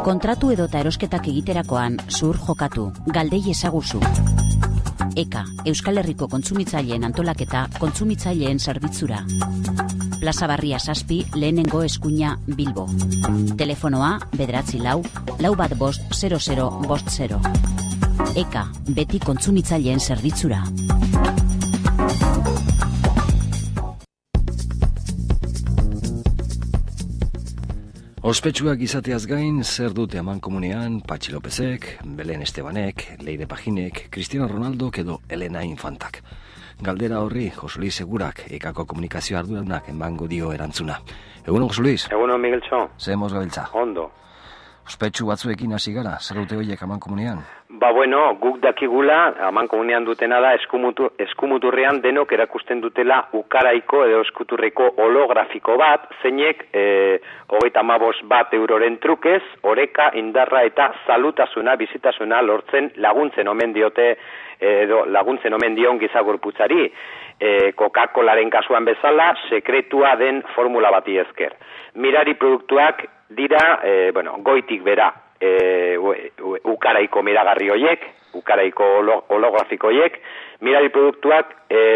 Kontratu edota erosketak egiterakoan zuhur jokatu, galdei ezaguzu. EKA, Euskal Herriko Kontsumitzaileen Antolaketa, Kontsumitzaileen Zerbitzura. Plaza Barria 7, lehenengo eskuina Bilbo. Telefonoa, 944-415-0050. EKA, beti Kontsumitzaileen Zerbitzura. Ospetsuak izateaz gain, zer dute amankomunean Patxi Lopezek, Belen Estebanek, Leire Pajinek, Cristiano Ronaldok edo Elena Infantak. Galdera horri, Josuli Segurak, EKako komunikazio arduradunak emango dio erantzuna. Egunon, Josuliz? Egunon, Migueltxo. Zehemos gabiltza. Ondo. Ospetsu batzuekin hasi gara, zer dute horiek amankomunean? Guk dakigula, amankomunean dutena da, eskumuturrean denok erakusten dutela ukaraiko edo eskuturreko holografiko bat, zeinek 35 euroren trukez, oreka, indarra eta salutasuna, bizitasuna lortzen laguntzen omen diote, edo laguntzen omen dion gizagorputzari. Coca-Colaren kasuan bezala, sekretua den formula bati esker. Mirari produktuak dira, goitik bera, ukaraiko miragarri hoiek, ukaraiko holografiko hoiek, mirari produktuak,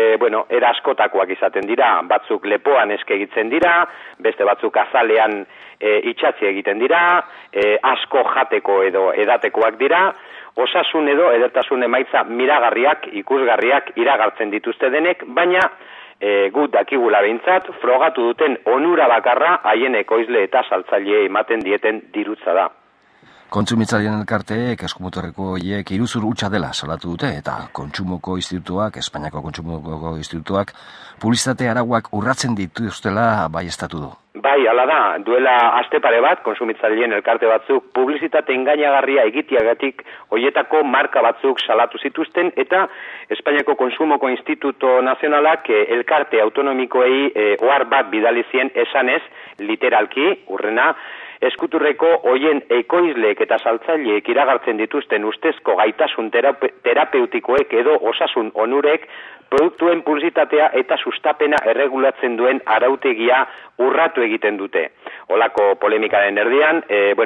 era askotakoak izaten dira, batzuk lepoan eske egiten dira, beste batzuk azalean itxatzi egiten dira, asko jateko edo edatekoak dira, osasun edo edertasun emaitza miragarriak, ikusgarriak iragartzen dituzte denek, baina gut dakigula behintzat, frogatu duten onura bakarra haien ekoizle eta saltzaile ematen dieten dirutza da. Kontsumitzaileen elkarteek eskumuturreko horiek iruzur hutsa dela salatu dute eta Kontsumoko Institutuak, Espainiako Kontsumoko Institutuak, publizitate arauak urratzen dituztela baieztatu du. Bai, hala da, duela aste pare bat, kontsumitzaileen elkarte batzuk publizitate engainagarria egiteagatik hoietako marka batzuk salatu zituzten eta Espainiako Kontsumoko Instituto Nazionalak elkarte autonomikoei ohar bat bidali zien esanez, literalki, urrena, eskuturreko hoien ekoizleek eta saltzaileek iragartzen dituzten ustezko gaitasun terapeutikoek edo osasun onurek produktuen publizitatea eta sustapena erregulatzen duen arautegia urratu egiten dute. Olako polemikaren erdian,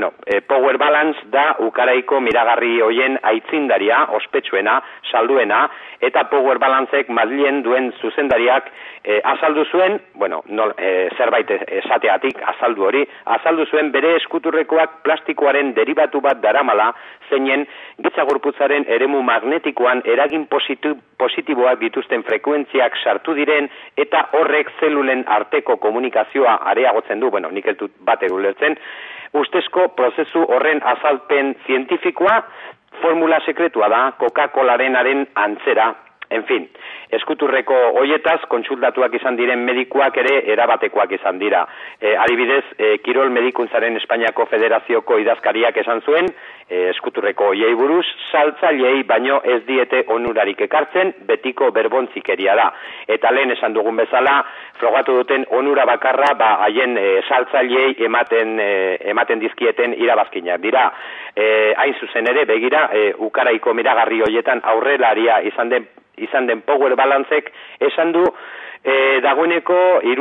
Power Balance da ukaraiko miragarri hoien aitzindaria, ospetsuena, salduena, eta Power Balanceek Madrilen duen zuzendariak azaldu zuen, zerbait esateatik azaldu zuen bere eskuturrekoak plastikoaren deribatu bat daramala, zeinen gitzagorputzaren eremu magnetikoan eragin positiboak dituzten frekuentziak sartu diren eta horrek zelulen arteko komunikazioa areagotzen du, nik ez dut bater ulertzen, ustezko prozesu horren azalpen zientifikoa formula sekretua da Coca-Colarenaren antzera. En fin, eskuturreko hoietaz kontsultatuak izan diren medikuak ere erabatekoak izan dira. Adibidez, Kirol Medikuntzaren Espainiako Federazioko idazkariak esan zuen, eskuturreko hoiei buruz, saltzaileei baino ez diete onurarik ekartzen, betiko berbontxikeria da. Eta lehen esan dugun bezala, frogatu duten onura bakarra, haien saltzaileei ematen dizkieten irabazkinak dira. Hain zuzen ere, begira, ukaraiko miragarri hoietan aurrelaria izan den Power Balancek esan du dagoeneko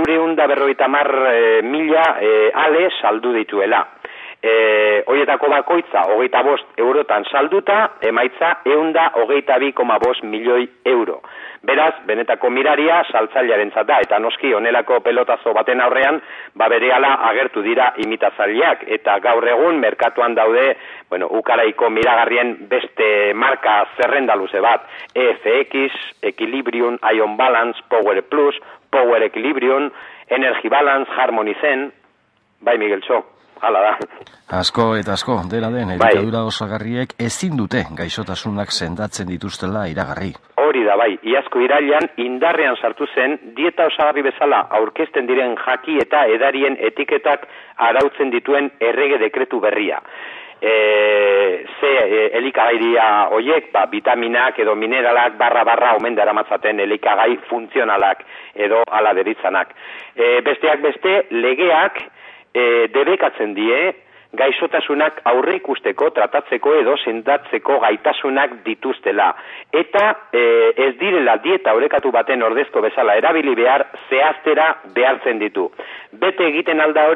350.000 ale saldu dituela. Hoietako bakoitza 25 eurotan salduta, emaitza 122,5 milioi euro. Beraz, benetako miraria saltzailearentzat da, eta noski honelako pelotazo baten aurrean, berehala agertu dira imitatzaileak, eta gaur egun merkatuan daude, ukaraiko miragarrien beste marka zerrenda luze bat, EFX, Equilibrium, Ion Balance, Power Plus, Power Equilibrium, Energy Balance, Harmony Zen, bai Migueltxo. Hala da. Asko eta asko, dela den, elikadura osagarriek ezin dute gaixotasunak sendatzen dituztela iragarri. Hori da, bai, iazko irailean indarrean sartu zen dieta osagarri bezala aurkezten diren jaki eta edarien etiketak arautzen dituen errege dekretu berria. Elikagairia hoiek, vitaminak edo mineralak barra omen daramatzaten elikagai funtzionalak edo ala deritzanak. Besteak beste, legeak debekatzen die gaixotasunak aurre ikusteko, tratatzeko edo sendatzeko gaitasunak dituztela. Eta ez direla dieta orekatu baten ordezko bezala erabili behar, zehaztera behartzen ditu. Bete egiten alda hori,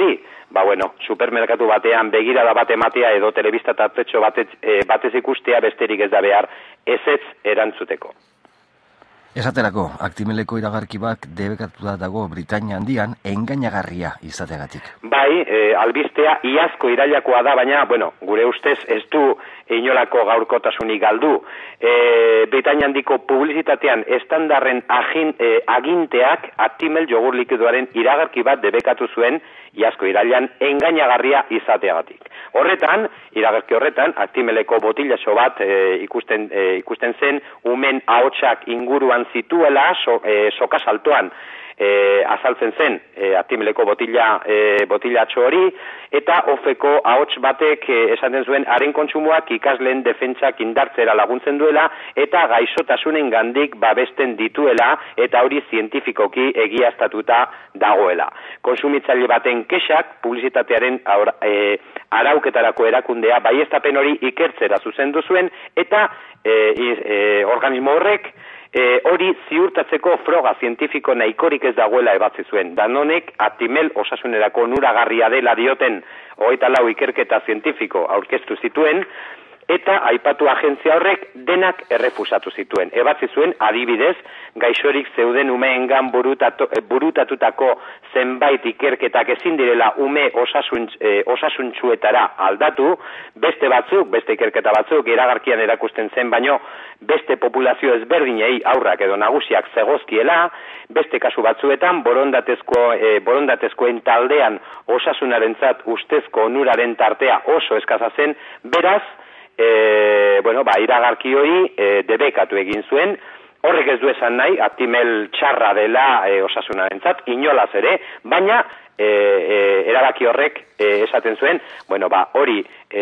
supermerkatu batean begirada bat ematea edo telebista tartetxo batez ikustea besterik ez da behar ezetz erantzuteko. Esaterako, Actimeleko iragarki bat debekatuta dago Britainia Handian engainagarria izateagatik. Bai, albistea iazko irailakoa da, baina, gure ustez ez du inolako gaurkotasunik galdu. Britainia Handiko publizitatean estandarren aginteak Actimel jogur likidoaren iragarki bat debekatu zuen iazko irailan engainagarria izateagatik. Iragarki horretan, Actimeleko botilatxo bat ikusten zen umen ahotsak inguruan zituela soka saltoan azaltzen zen Actimeleko botilatxo hori, eta ofeko ahots batek esaten zuen haren kontsumoak ikasleen defentsak indartzera laguntzen duela eta gaixotasunen gandik babesten dituela eta hori zientifikoki egiaztatuta dagoela. Konsumitzaile baten kexak publizitatearen arauketarako erakundea baieztapen hori ikertzera zuzendu zuen eta organismo horrek hori ziurtatzeko froga zientifiko nahikorik ez dagoela ebatzi zuen. Danonek Actimel osasunerako onuragarria dela dioten 24 ikerketa zientifiko aurkeztu zituen, eta aipatu agentzia horrek denak errefusatu zituen. Ebatzi zuen, adibidez, gaixorik zeuden umeengan burutatutako zenbait ikerketak ezin direla ume osasuntsuetara aldatu, beste ikerketa batzuk iragarkian erakusten zen, baino beste populazio ezberdinei aurrak edo nagusiak zegozkiela, beste kasu batzuetan borondatezkoen taldean osasunarentzat ustezko onuraren tartea oso eskaza zen, beraz, iragarki hori debekatu egin zuen. Horrek ez du esan nahi, Actimel txarra dela osasunarentzat, inolaz ere, baina erabaki horrek esaten zuen, hori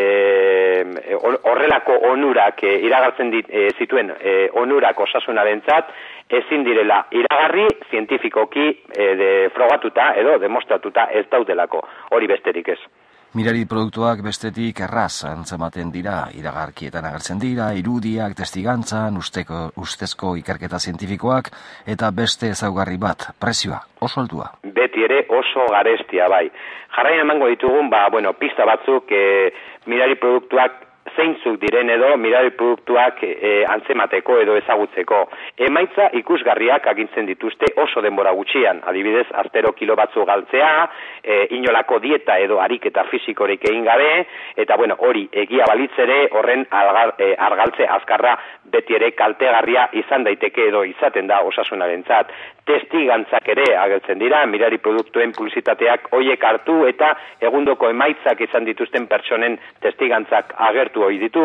horrelako onurak iragartzen zituen onurak osasunarentzat ezin direla iragarri zientifikoki frogatuta edo demostratuta ez daudelako, hori besterik ez. Mirari produktuak bestetik erraz antzematen dira, iragarkietan agertzen dira, irudiak, testigantzan, ustezko ikerketa zientifikoak, eta beste ezaugarri bat, prezioa, oso altua. Beti ere oso garestia, bai. Jarraian emango ditugun, pista batzuk mirari produktuak zeintzuk diren edo mirari produktuak antzemateko edo ezagutzeko. Emaitza ikusgarriak agintzen dituzte oso denbora gutxian, adibidez, astero kilo batzu galtzea, inolako dieta edo ariketa fisikorik egin gabe, eta hori egia balitzere horren argaltze azkarra beti ere kaltegarria izan daiteke edo izaten da osasunarentzat. Testigantzak ere agertzen dira, mirari produktuen publizitateak hoiek hartu eta egundoko emaitzak izan dituzten pertsonen testigantzak agertu hori ditu,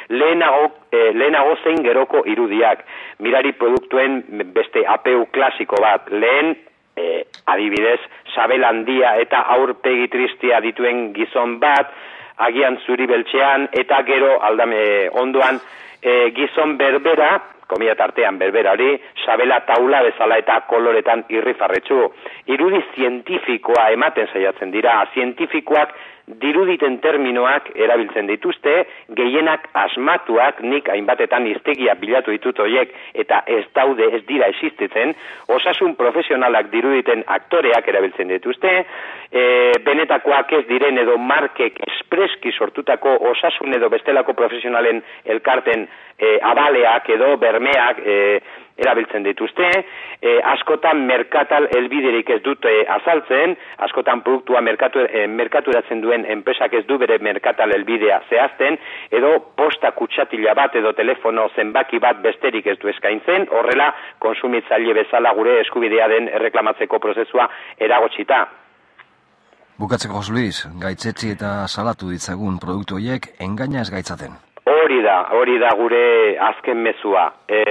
lehenago zein geroko irudiak, mirari produktuen beste APU klasiko bat, lehen adibidez, sabel handia eta aurpegi tristia dituen gizon bat, agian zuri beltzean eta gero aldame ondoan gizon berbera, komila tartean berbera hori, sabela taula bezala eta koloretan irrifarretsu. Irudi zientifikoa ematen saiatzen dira, zientifikoak diruditen terminoak erabiltzen dituzte, gehienak asmatuak, nik hainbatetan hiztegia bilatu ditut horiek eta ez dira existitzen, osasun profesionalak diruditen aktoreak erabiltzen dituzte, benetakoak ez diren edo markek espreski sortutako osasun edo bestelako profesionalen elkarten abaleak edo bermeak erabiltzen dituzte, askotan merkatal helbiderik ez dute azaltzen, askotan produktua merkaturatzen duen enpresak ez du bere merkatal helbidea zehazten, edo posta kutsatila bat edo telefono zenbaki bat besterik ez du eskaintzen, horrela konsumitzaile bezala gure eskubidea den erreklamatzeko prozesua eragotxita. Bukatzeko, Jose Luis, gaitzetsi eta salatu ditzagun produktu horiek engaina ez gaitzaten. Hori da gure azken mezua.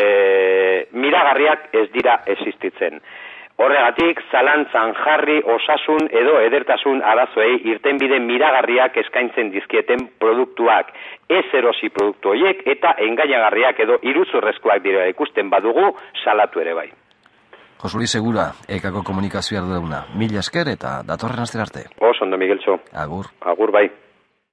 Miragarriak ez dira existitzen. Horregatik, zalantzan jarri osasun edo edertasun arazoei irtenbide miragarriak eskaintzen dizkieten produktuak. Ez erosi produktu horiek eta engainagarriak edo iruzurrezkoak dira ikusten badugu salatu ere bai. Jose Luis Segura, ekako komunikazioa ardura. Mila esker eta datorren astera arte. Oso ondo, Migueltxo. Agur. Agur bai.